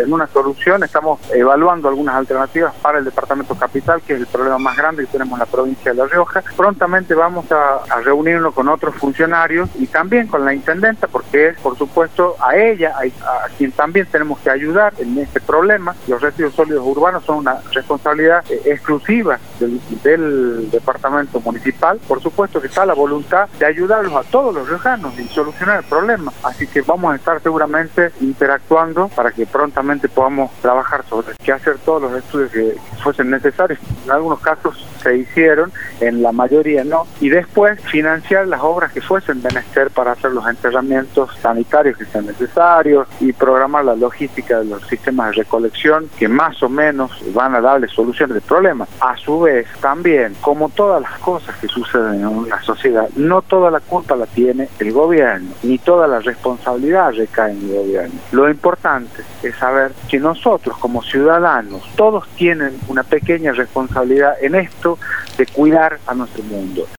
en una solución. Estamos evaluando algunas alternativas para el departamento capital, que es el problema más grande que tenemos en la provincia de La Rioja. Prontamente vamos a reunirnos con otros funcionarios y también con la intendenta, porque es, por supuesto, a ella, a quien también tenemos que ayudar en este problema. Los residuos sólidos urbanos son una responsabilidad exclusiva del departamento municipal. Por supuesto que está la voluntad de ayudarlos a todos los riojanos y solucionar el problema. Así que vamos a estar seguramente interactuando para que prontamente podamos trabajar sobre qué hacer todos los estudios que fuesen necesarios. En algunos casos se hicieron, en la mayoría no, y después financiar las obras que fuesen menester para hacer los enterramientos sanitarios que sean necesarios y programar la logística de los sistemas de recolección que más o menos van a darle soluciones al problema. A su vez, también, como todas las cosas que suceden en una sociedad, no toda la culpa la tiene el gobierno, ni toda la responsabilidad recae en el gobierno. Lo importante es saber que nosotros como ciudadanos, todos tienen una pequeña responsabilidad en esto de cuidar a nuestro mundo.